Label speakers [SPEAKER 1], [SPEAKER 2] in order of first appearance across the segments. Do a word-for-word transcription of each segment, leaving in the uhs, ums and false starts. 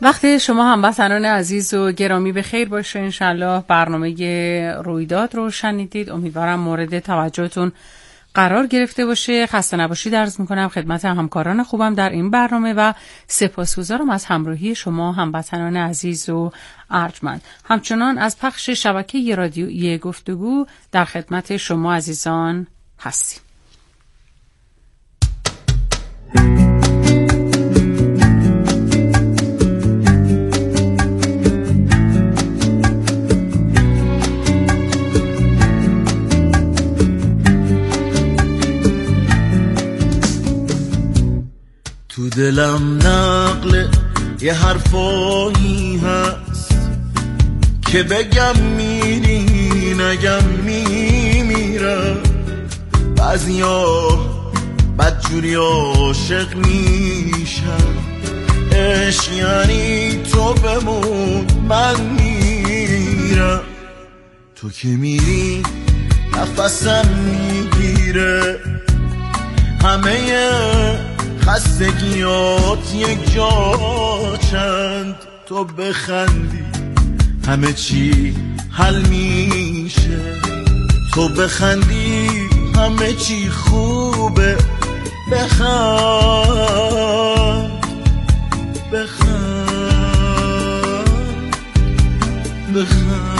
[SPEAKER 1] وقتی شما هموطنان عزیز و گرامی به خیر باشه. انشالله برنامه رویداد رو شنیدید. امیدوارم مورد توجهتون قرار گرفته باشه. خسته نباشید عرض میکنم خدمت همکاران خوبم در این برنامه و سپاسگزارم از همراهی شما هموطنان عزیز و ارجمند. همچنان از پخش شبکه رادیویی گفتگو در خدمت شما عزیزان هستیم.
[SPEAKER 2] تو دلم نقل یه حرفایی هست که بگم میری نگم میمیرم. بعضیا بدجوری عاشق میشن، عشق یعنی تو بمون من میرم. تو که میری نفسم میگیره، همه خستگیات یک جا چند. تو بخندی همه چی حل میشه، تو بخندی همه چی خوبه. بخند بخند بخند.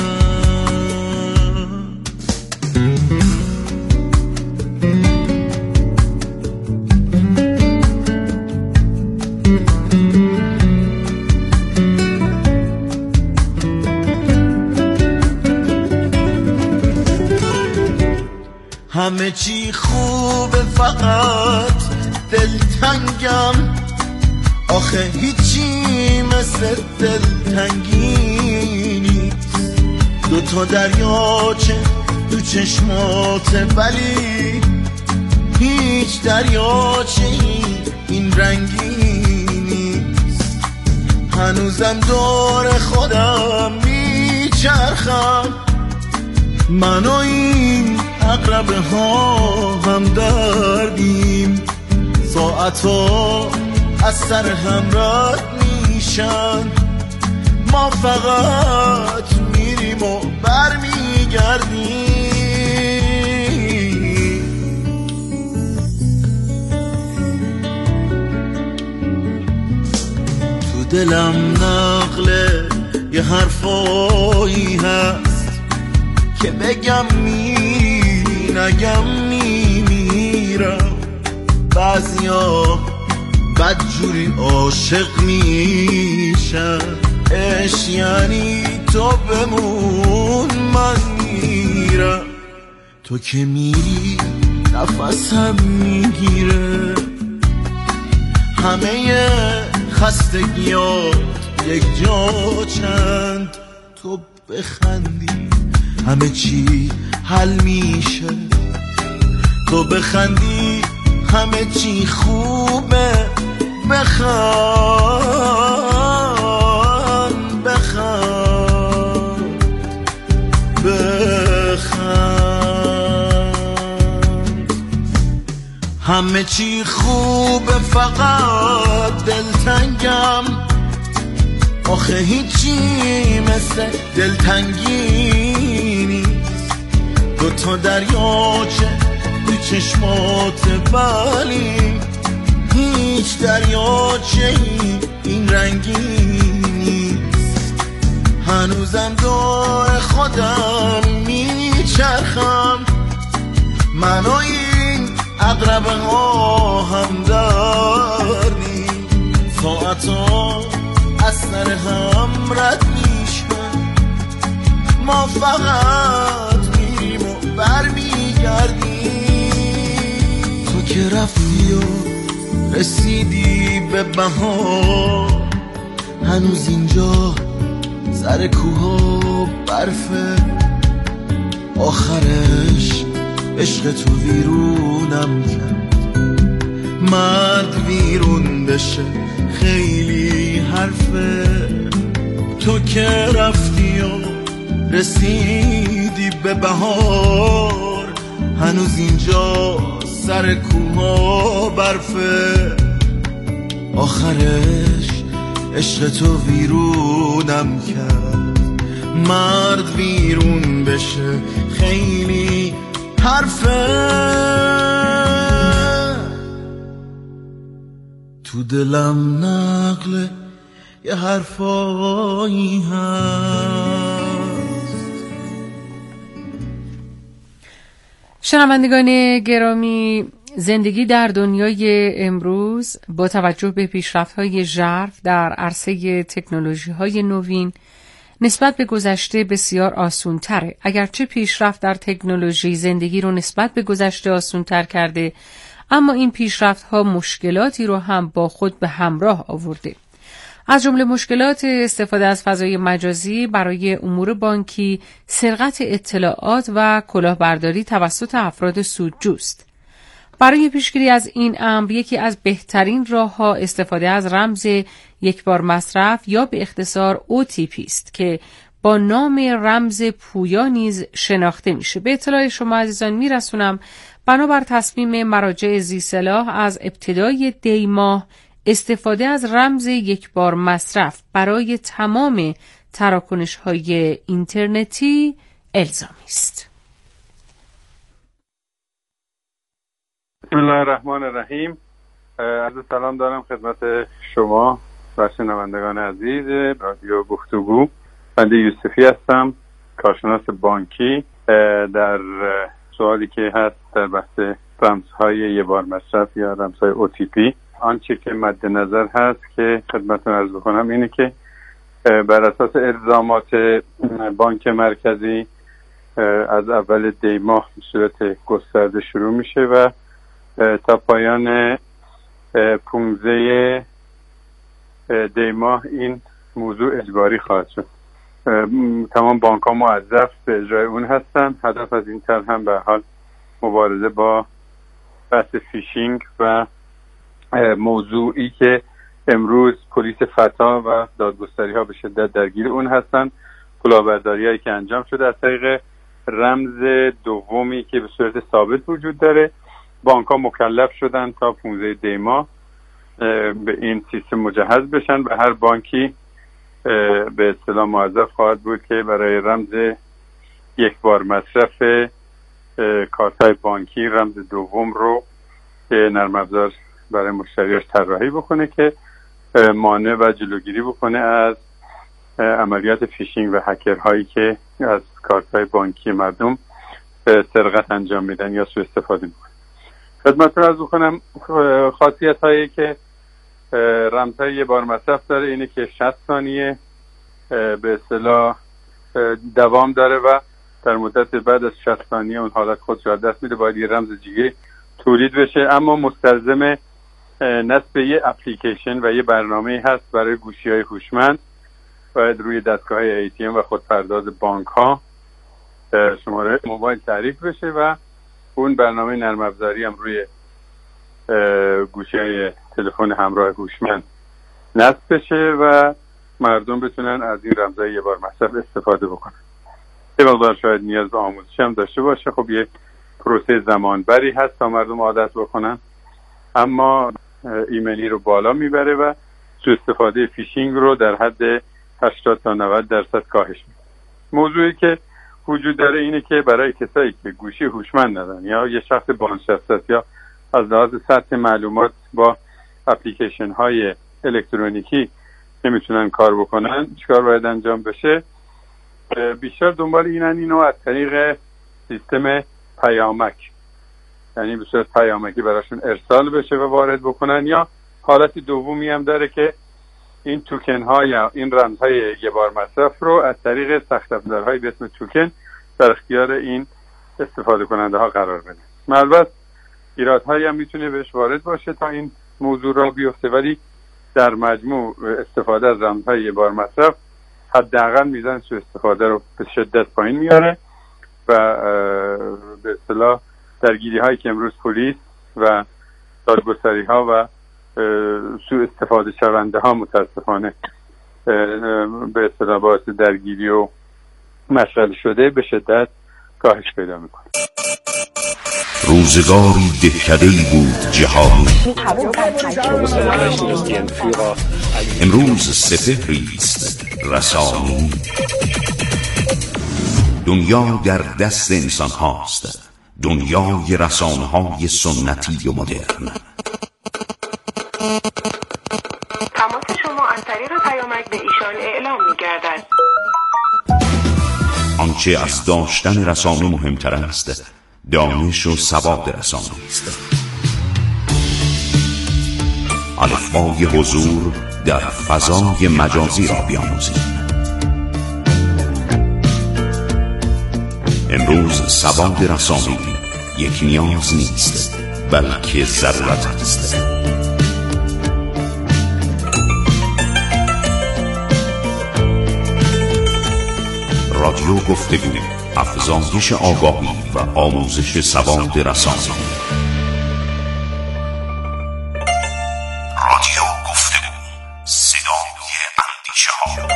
[SPEAKER 2] همه چی خوبه فقط دلتنگم، آخه هیچی مثل دلتنگی نیست. دو تا دریاچه دو چشماته ولی هیچ دریاچه این رنگی نیست. هنوزم دور خودم میچرخم، من و این عقربه ها هم دردیم. ساعتا از سر هم رد میشن، ما فقط میریم و برمیگردیم. تو دلم نقل یه حرفایی هست که بگم میری نگم میمیرم. بعضیا بدجوری عاشق میشن، عشق یعنی تو بمون من میرم. تو که میری نفسم میگیره، همه خستگیات یک جا چند. تو بخندی همه چی حل میشه، تو بخندی همه چی خوبه. بخند بخند بخند. همه چی خوبه فقط دلتنگم، آخه هیچی مثل دلتنگی نیست. دو تا دریاچه دو چشمات ولی هیچ دریاچه این رنگی نیست. هنوزم دور خودم میچرخم، من و این عقربه ها هم داریم. ساعتا از سر هم رد میشن، ما فقط میریم و برمیگردیم. تو که رفتی و رسیدی به بهار، هنوز اینجا سر کوها برفه. آخرش عشق تو ویرونم کرد، مرد ویرون بشه خیلی حرفه. تو که رفتی و رسیدی به بهار، هنوز اینجا سر کوها برفه. آخرش عشق تو ویرونم کرد. مرد ویرون بشه خیلی حرفه، تو دلم نقل یه حرفایی هست.
[SPEAKER 1] شنوندگان گرامی، زندگی در دنیای امروز با توجه به پیشرفت‌های ژرف در عرصه تکنولوژی‌های نوین نسبت به گذشته بسیار آسان‌تره. اگرچه پیشرفت در تکنولوژی زندگی رو نسبت به گذشته آسان‌تر کرده، اما این پیشرفت‌ها مشکلاتی رو هم با خود به همراه آورده. از جمله مشکلات استفاده از فضای مجازی برای امور بانکی، سرقت اطلاعات و کلاهبرداری توسط افراد سودجوست. برای پیشگیری از این امر یکی از بهترین راه‌ها استفاده از رمز یکبار مصرف یا به اختصار او تی پی است که با نام رمز پویا نیز شناخته میشه. به اطلاع شما عزیزان میرسونم بنابر تصمیم مراجع ذی‌صلاح از ابتدای دی ماه استفاده از رمز یکبار مصرف برای تمام تراکنش‌های اینترنتی الزامی است.
[SPEAKER 3] بسم الله الرحمن الرحیم. عرض سلام دارم خدمت شما و شنوندگان عزیز رادیو گفتگو. بنده یوسفی هستم، کارشناس بانکی. در سوالی که هست در بحث رمزهای یه بار مصرف یا رمزهای او تی پی، آنچه که مد نظر هست که خدمتتون عرض بکنم اینه که بر اساس الزامات بانک مرکزی از اول دی ماه به صورت گسترده شروع میشه و تا پایان پونزده دی ماه این موضوع اجباری خواهد شد. تمام بانک ها موظف به اجرای اون هستن. هدف از این طرح هم به حال مبارزه با بحث فیشینگ و موضوعی که امروز پلیس فتا و دادگستری ها به شدت درگیر اون هستن، کلاهبرداری هایی که انجام شده از طریق رمز دومی که به صورت ثابت وجود داره. بانک ها مکلف شدن تا پونزده دی ماه به این سیستم مجهز بشن و هر بانکی به اصطلاح موظف خواهد بود که برای رمز یک بار مصرف کارت‌های بانکی رمز دوم رو که نرم افزار برای مشتریاش طراحی بکنه که مانع و جلوگیری بکنه از عملیات فیشینگ و هکرهایی که از کارت‌های بانکی مردم سرقت انجام میدن یا سوء استفاده میکنن. خدمتتون عرض بکنم خاصیت‌هایی که رمزهای یه بار مصرف داره اینه که شصت ثانیه به اصطلاح دوام داره و در مدت بعد از شصت ثانیه اون حالت خودش رو دست میده، باید یه رمز دیگه تولید بشه. اما مستلزم نصب یه اپلیکیشن و یه برنامه هست برای گوشی‌های هوشمند. باید روی دستگاه‌های ای تی ام و خودپرداز بانک‌ها شماره موبایل تعریف بشه و اون برنامه نرم افزاری هم روی گوشی‌های تلفن همراه هوشمند نصب بشه و مردم بتونن از این رمزهای یه بار مصرف استفاده بکنن. یه مقدار شاید نیاز به آموزش هم داشته باشه. خب یه پروسه زمانبری هست تا مردم عادت بکنن، اما ایمنی رو بالا میبره و سوء استفاده فیشینگ رو در حد هشتاد تا نود درصد کاهش میده. موضوعی که وجود داره اینه که برای کسایی که گوشی هوشمند ندارن یا یه شخص بازنشسته یا از لحاظ سطح معلومات با اپلیکیشن های الکترونیکی نمیتونن کار بکنن، چیکار باید انجام بشه؟ بیشتر دنبال اینن اینو از طریق سیستم پیامک، یعنی به صورت پیامکی براشون ارسال بشه و وارد بکنن، یا حالت دومی هم داره که این توکن ها یا این رمزهای یه بار مصرف رو از طریق سخت افزارهای به اسم توکن در اختیار این استفاده کننده ها قرار بده. البته ایرادهایی هم میتونه بهش وارد باشه تا این موضوع را بیفته، ولی در مجموع استفاده از رمزهای یه بار مصرف حداقل میزان سوء استفاده رو به شدت پایین میاره و به اصطلاح درگیری هایی که امروز پلیس و دادگستری ها و سوء استفاده شونده ها متاسفانه به اصطلاح باعث درگیری و مشغل شده به شدت کاهش پیدا میکنه.
[SPEAKER 4] روزگاری دهکده‌ای بود جهانی امروز سپهری است رسانی. دنیا در دست انسان هاست، دنیای رسانه های سنتی و مدرن.
[SPEAKER 5] تماس شما از طریق پیامک به ایشان اعلام می گردد.
[SPEAKER 4] آنچه از داشتن رسانه مهمتر است، دانش و سواد رسانه است. الفبای حضور در فضای مجازی را بیاموزید. امروز سواد رسانه‌ای یک نیاز نیست، بلکه ضرورت است. رادیو گفتگو، افزایش آگاهی و آموزش سواد رسانه‌ای. رادیو گفتگو، صدای اندیشه‌ها.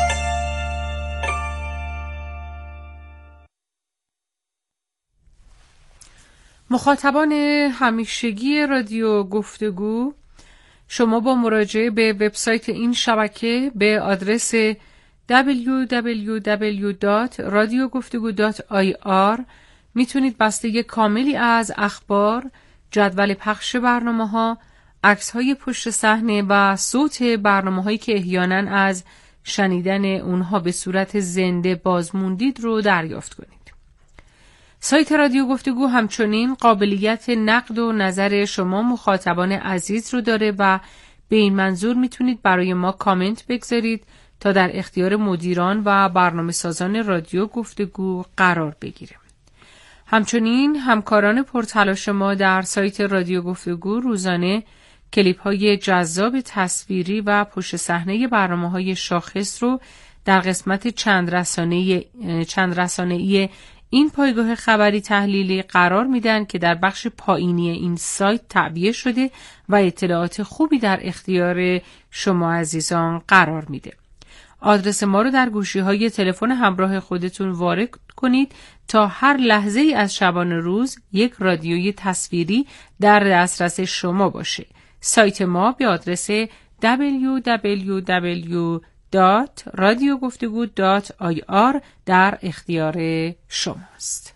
[SPEAKER 1] مخاطبان همیشگی رادیو گفتگو، شما با مراجعه به وبسایت این شبکه به آدرس دبلیو دبلیو دبلیو دات رادیو گفتگو دات آی آر میتونید بسته کاملی از اخبار، جدول پخش برنامه‌ها، عکس‌های پشت صحنه و صوت برنامه‌هایی که احیانا از شنیدن اونها به صورت زنده بازموندید رو دریافت کنید. سایت رادیو گفتگو همچنین قابلیت نقد و نظر شما مخاطبان عزیز رو داره و به این منظور میتونید برای ما کامنت بگذارید تا در اختیار مدیران و برنامه سازان رادیو گفتگو قرار بگیره. همچنین همکاران پرتلاش ما در سایت رادیو گفتگو روزانه کلیپ های جذاب تصویری و پشت صحنه برنامه‌های شاخص رو در قسمت چند رسانه‌ای چند رسانه‌ای این پایگاه خبری تحلیلی قرار میدن که در بخش پایینی این سایت تعبیه شده و اطلاعات خوبی در اختیار شما عزیزان قرار میده. آدرس ما رو در گوشی‌های تلفن همراه خودتون وارد کنید تا هر لحظه ای از شبانه روز یک رادیوی تصویری در دسترس شما باشه. سایت ما به آدرس دبلیو دبلیو دبلیو دات رادیو گفتگو دات آی آر در اختیار شماست.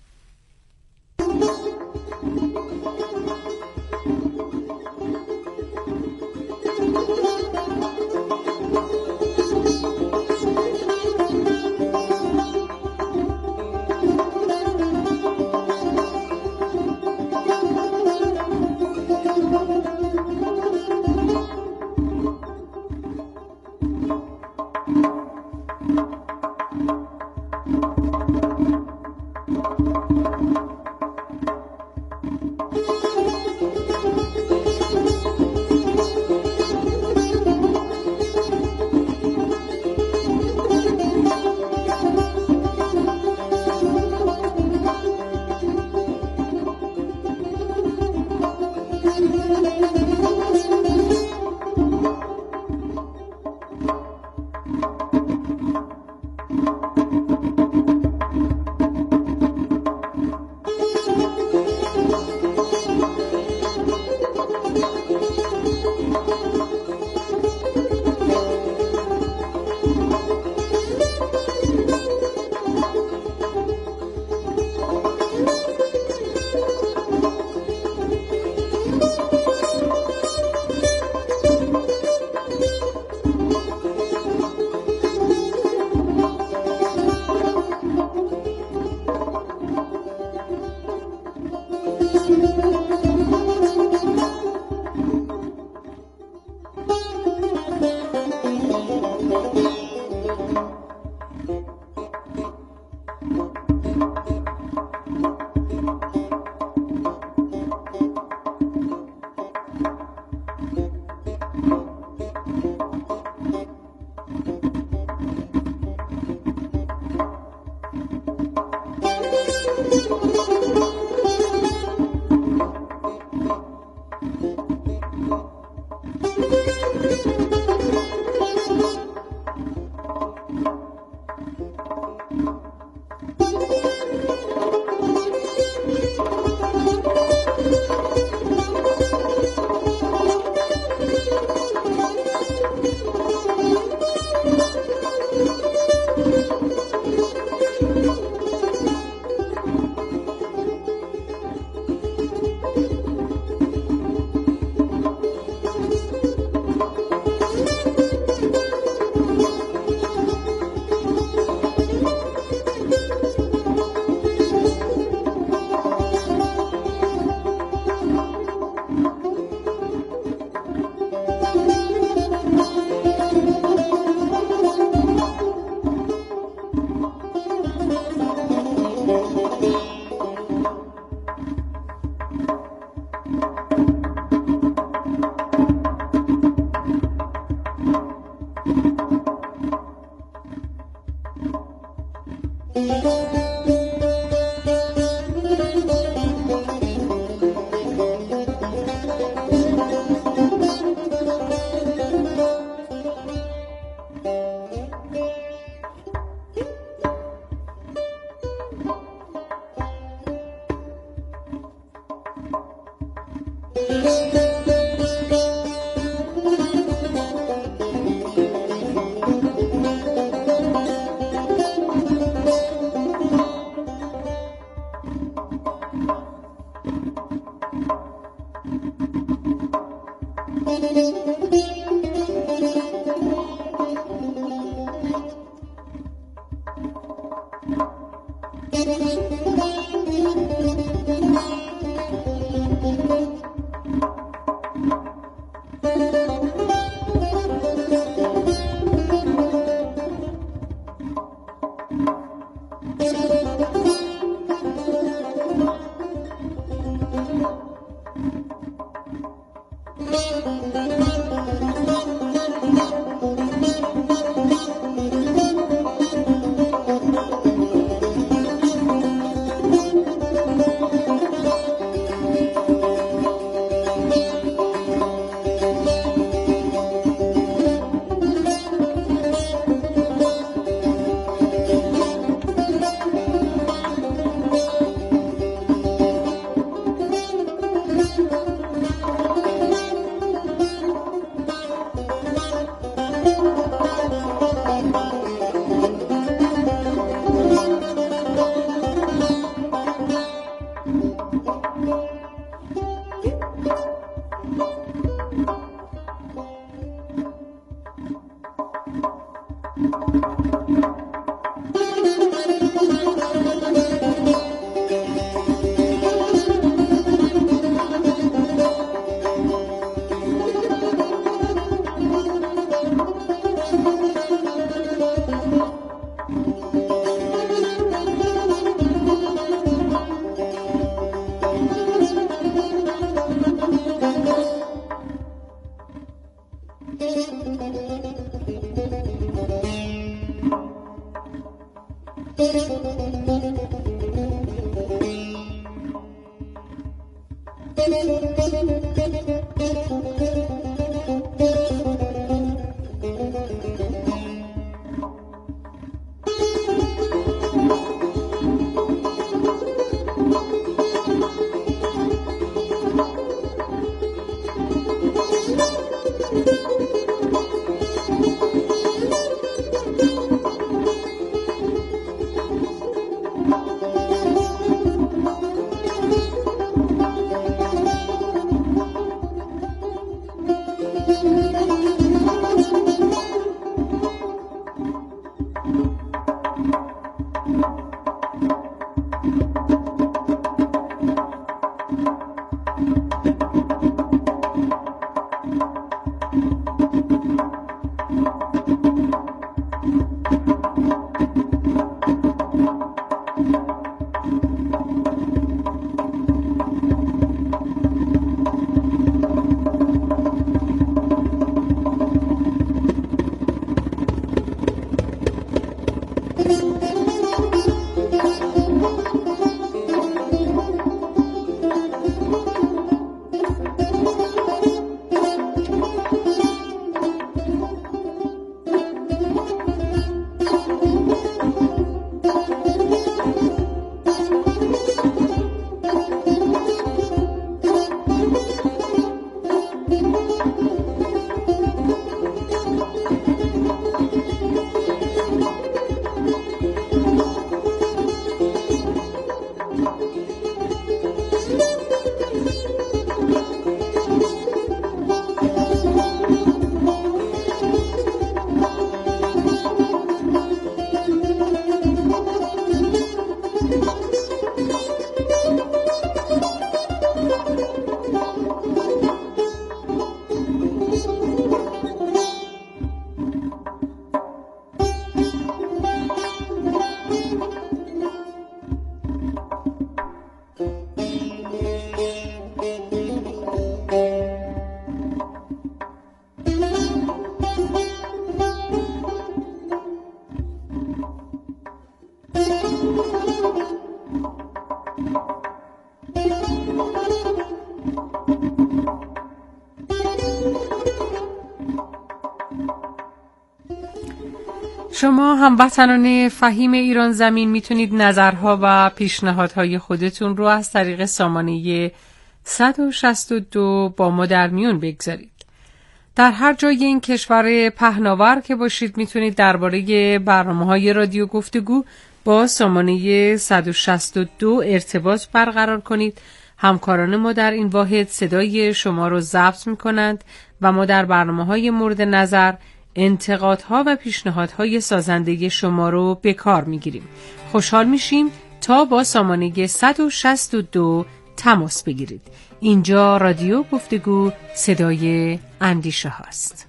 [SPEAKER 1] شما هموطنان فهیم ایران زمین میتونید نظرها و پیشنهادهای خودتون رو از طریق سامانه صد و شصت و دو با ما در میون بگذارید. در هر جای این کشور پهناور که باشید میتونید درباره برنامه‌های رادیو گفتگو با سامانه صد و شصت و دو ارتباط برقرار کنید. همکاران ما در این واحد صدای شما رو ضبط میکنند و ما در برنامه‌های مورد نظر انتقادها و پیشنهادهای سازنده شما رو به کار میگیریم. خوشحال میشیم تا با سامانه صد و شصت و دو تماس بگیرید. اینجا رادیو گفتگو، صدای اندیشه هاست.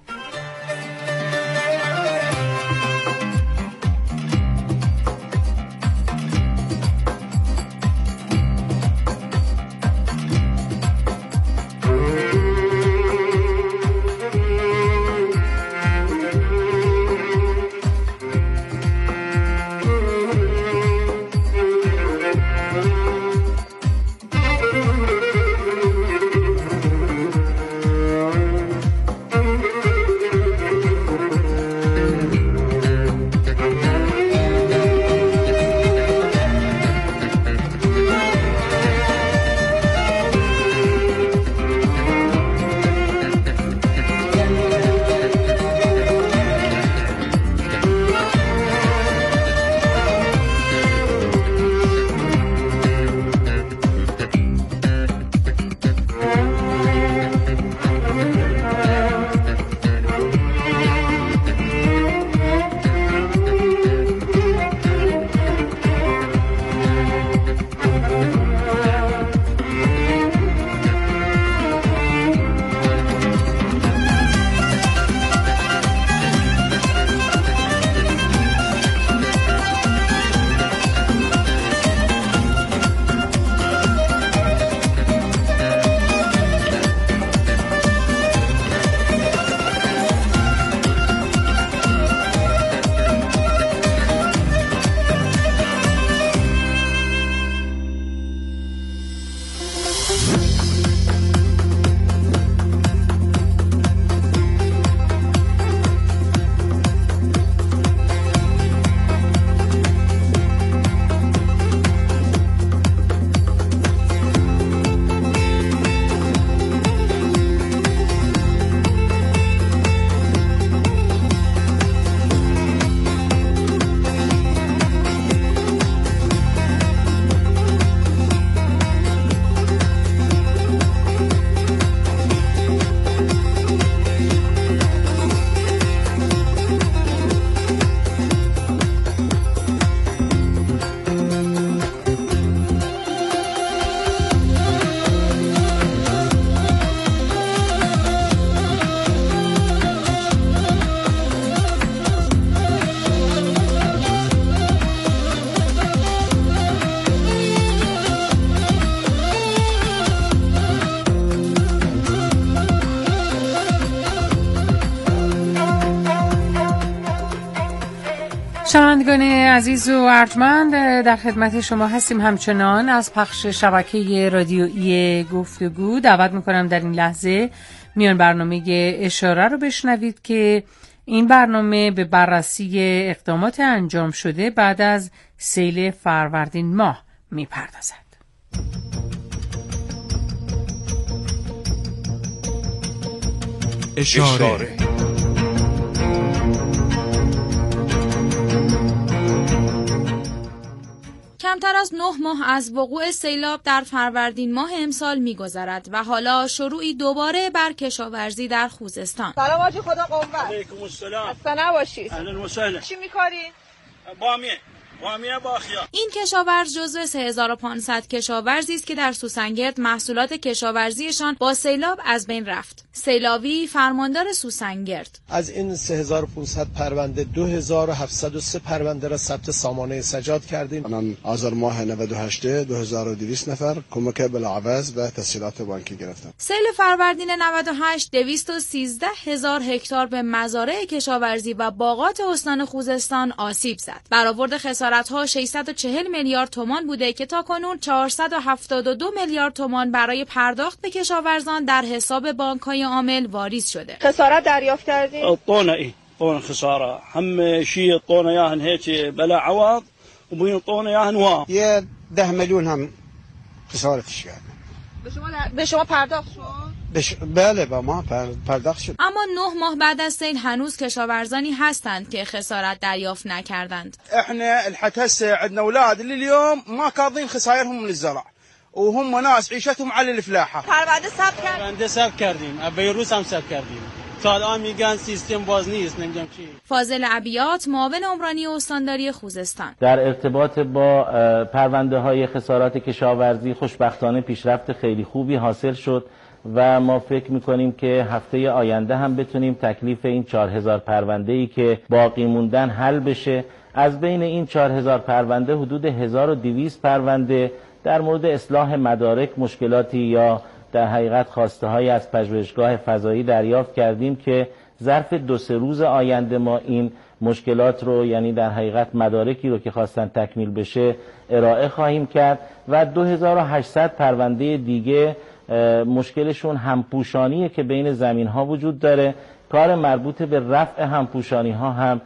[SPEAKER 1] شنوندگان عزیز و ارجمند، در خدمت شما هستیم همچنان از پخش شبکه رادیویی گفتگو. دعوت میکنم در این لحظه میان برنامه اشاره رو بشنوید که این برنامه به بررسی اقدامات انجام شده بعد از سیل فروردین ماه میپردازد. اشاره, اشاره.
[SPEAKER 6] کمتر از نه ماه از وقوع سیلاب در فروردین ماه امسال می‌گذرد و حالا شروعی دوباره بر کشاورزی در خوزستان.
[SPEAKER 7] سلام آجی، خدا قوت.
[SPEAKER 8] علیکم السلام.
[SPEAKER 7] خسته نباشید.
[SPEAKER 8] اهلا و سهلا.
[SPEAKER 7] چی می‌کاری؟
[SPEAKER 8] بامیه. بامیه باخیا.
[SPEAKER 6] این کشاورز جزو سه هزار و پانصد کشاورزی است که در سوسنگرد محصولات کشاورزیشان با سیلاب از بین رفت. سیلاوی فرماندار سوسنگرد:
[SPEAKER 9] از این سه هزار و پانصد پرونده دو هزار و هفتصد و سه پرونده را ثبت سامانه سجاد کردیم. الان آذر ماه نود و هشت دو هزار و دویست نفر کمک بلاعوض و تسهیلات بانکی گرفتن.
[SPEAKER 6] سیل فروردین نود و هشت دویست و سیزده هزار هکتار به مزارع کشاورزی و باغات استان خوزستان آسیب زد. برآورد خسارت‌ها ششصد و چهل میلیارد تومان بوده که تاکنون چهارصد و هفتاد و دو میلیارد تومان برای پرداخت به کشاورزان در حساب بانک‌های عامل واریز شده.
[SPEAKER 7] خسارت دریافت کردید؟
[SPEAKER 8] طونه طون خسارة هم شيء يعطونا إياهن هيك بلا عوض وبيعطونا إياهن وا
[SPEAKER 7] یه ده میلیون هم خسارتش کرد.
[SPEAKER 6] به شما به شما پرداخت شد؟
[SPEAKER 7] بش... بله با ما پر... پرداخت شد.
[SPEAKER 6] اما نه ماه بعد از سیل هنوز کشاورزانی هستند که خسارت دریافت نکردند.
[SPEAKER 10] احنا لحد هسه عندنا اولاد اللي اليوم ما قاضين خسائرهم من الزرع وهم ناس عيشتهم على الفلاحه.
[SPEAKER 6] پرونده ثبت کردیم.
[SPEAKER 11] پرونده ثبت کردیم. ویروس هم ثبت کردیم. تا الان میگن سیستم باز نیست، نمیدونم چی.
[SPEAKER 6] فاضل عبیات، معاون عمرانی استانداری خوزستان:
[SPEAKER 12] در ارتباط با پرونده های خسارات کشاورزی خوشبختانه پیشرفت خیلی خوبی حاصل شد و ما فکر میکنیم که هفته آینده هم بتونیم تکلیف این چهار هزار پرونده ای که باقی موندن حل بشه. از بین این چهار هزار پرونده حدود هزار و دویست پرونده در مورد اصلاح مدارک مشکلاتی یا در حقیقت خواسته های از پژوهشگاه فضایی دریافت کردیم که ظرف دو سه روز آینده ما این مشکلات رو، یعنی در حقیقت مدارکی رو که خواستن تکمیل بشه، ارائه خواهیم کرد و دو هزار و هشتصد پرونده دیگه مشکلشون همپوشانیه که بین زمین ها وجود داره. کار مربوط به رفع همپوشانی ها هم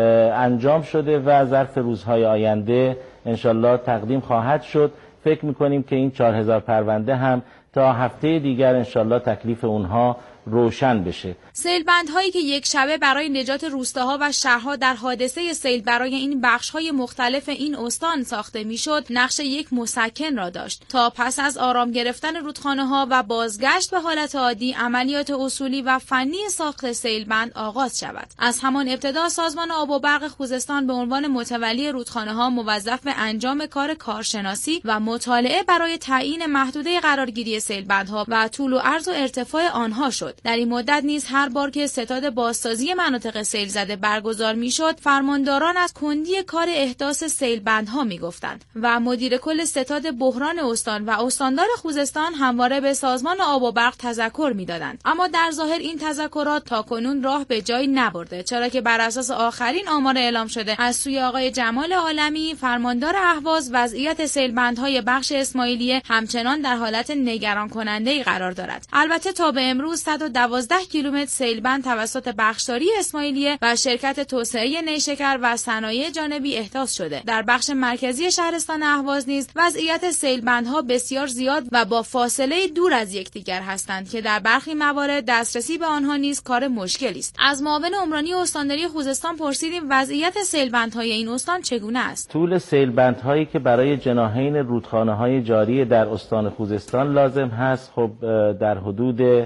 [SPEAKER 12] انجام شده و ظرف روزهای آینده انشالله تقدیم خواهد شد. فکر میکنیم که این چهار هزار پرونده هم تا هفته دیگر انشالله تکلیف اونها روشن بشه.
[SPEAKER 6] سیل بندهایی که یک شبه برای نجات روستاها و شهرها در حادثه سیل برای این بخش‌های مختلف این استان ساخته میشد، نقش یک مسکن را داشت تا پس از آرام گرفتن رودخانه‌ها و بازگشت به حالت عادی عملیات اصولی و فنی ساخت سیل بند آغاز شود. از همان ابتدا سازمان آب و برق خوزستان به عنوان متولی رودخانه‌ها موظف به انجام کار کارشناسی و مطالعه برای تعیین محدوده قرارگیری سیل بندها و طول و عرض و ارتفاع آنها شد. در این مدت نیز هر بار که ستاد بازسازی مناطق سیل زده برگزار میشد، فرمانداران از کندی کار احداث سیل بندها میگفتند و مدیر کل ستاد بحران استان و استاندار خوزستان همواره به سازمان آب و برق تذکر میدادند. اما در ظاهر این تذکرات تاکنون راه به جایی نبرده، چرا که بر اساس آخرین آمار اعلام شده از سوی آقای جمال عالمی، فرماندار اهواز، وضعیت سیل بندهای بخش اسماعیلیه همچنان در حالت نگران کننده قرار دارد. البته تا به امروز صد و دوازده کیلومتر سیلبند توسط بخشداری اسماعیلیه و شرکت توسعه نیشکر و صنایع جانبی احداث شده. در بخش مرکزی شهرستان اهواز نیز وضعیت سیلبندها بسیار زیاد و با فاصله دور از یکدیگر هستند که در برخی موارد دسترسی به آنها نیز کار مشکلی است. از معاون عمرانی استانداری خوزستان پرسیدیم وضعیت سیلبندهای این استان چگونه است.
[SPEAKER 12] طول سیلبندهایی که برای جناحین رودخانه‌های جاری در استان خوزستان لازم هست خب در حدود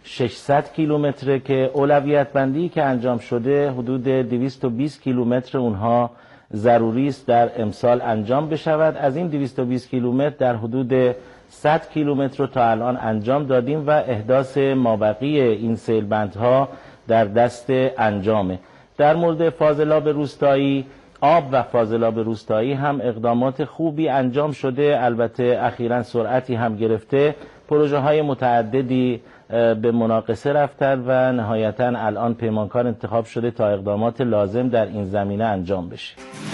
[SPEAKER 12] ششصد کیلومتره که اولویت بندی که انجام شده حدود دویست و بیست کیلومتر اونها ضروری است در امسال انجام بشود. از این دویست و بیست کیلومتر در حدود صد کیلومتر رو تا الان انجام دادیم و احداث مابقی این سیلبندها در دست انجامه. در مورد فاضلاب روستایی، آب و فاضلاب روستایی هم اقدامات خوبی انجام شده، البته اخیراً سرعتی هم گرفته. پروژه های متعددی به مناقصه رفتن و نهایتاً الان پیمانکار انتخاب شده تا اقدامات لازم در این زمینه انجام بشه.